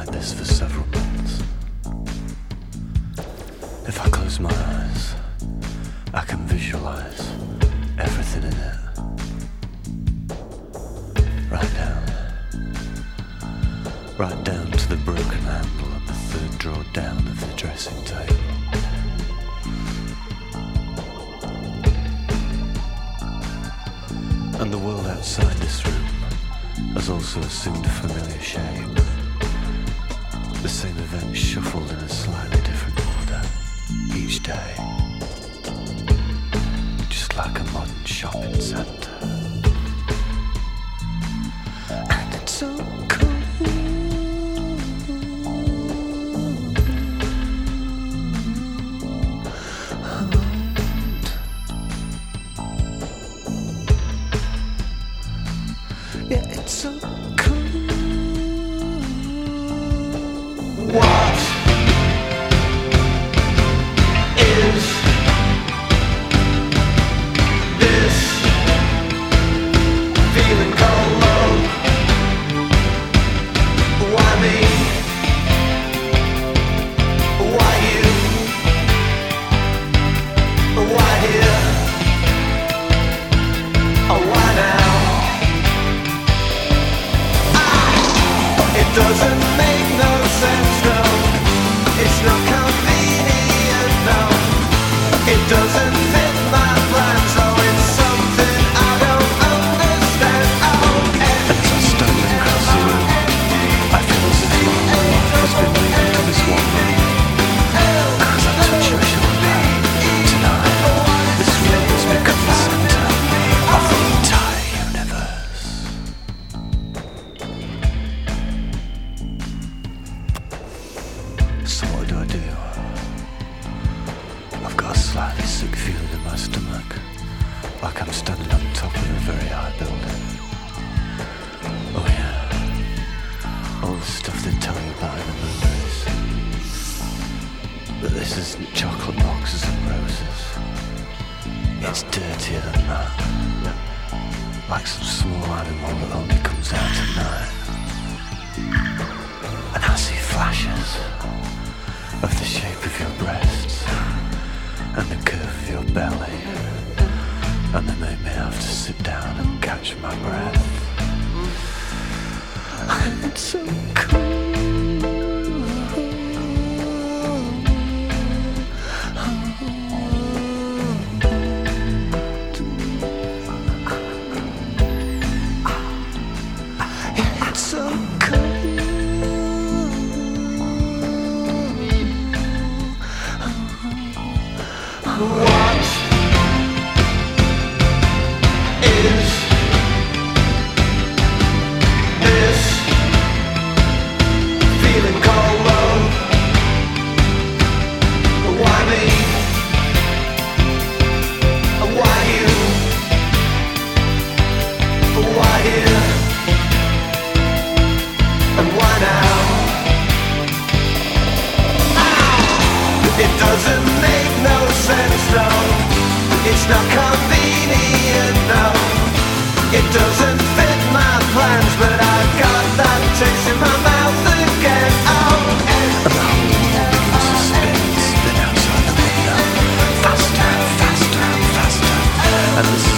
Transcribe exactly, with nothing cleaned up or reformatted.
this for several months. If I close my eyes, I can visualize everything in it. Right down, right down to the broken handle on the third drawer down of the dressing table. And the world outside this room has also assumed a familiar shape. The same events shuffled in a slightly different order each day. Just like a modern shopping centre. And it's so cool. Yeah, it's so cool. What is this feeling called love? Why me? Why you? Why here? Why now? It doesn't make no sense, no. It's not convenient, no. It doesn't fit my plan, so it's something I don't understand. Oh, and as I stand across the room, I feel as if my whole life has been leading to this one moment. As I touch your shoulder, tonight, this room has become the center of the entire universe. So what do I do? I've got a slightly sick feeling in my stomach, like I'm standing on top of a very high building. Oh yeah, all the stuff they tell you about in the movies. But this isn't chocolate boxes and roses. It's dirtier than that. Like some small animal that only comes out at night. And I see flashes of the shape of your breasts and the curve of your belly, and they make me have to sit down and catch my breath. And it's so cool. It's so cool. What is this feeling called love? Why me? Why you? Why here? And why now? It doesn't make no sense, no. It's not convenient, no. It doesn't fit my plans, but I've got that taste in my mouth again. Oh, and the whole world begins to spin, spin outside the window, faster and faster and faster, and the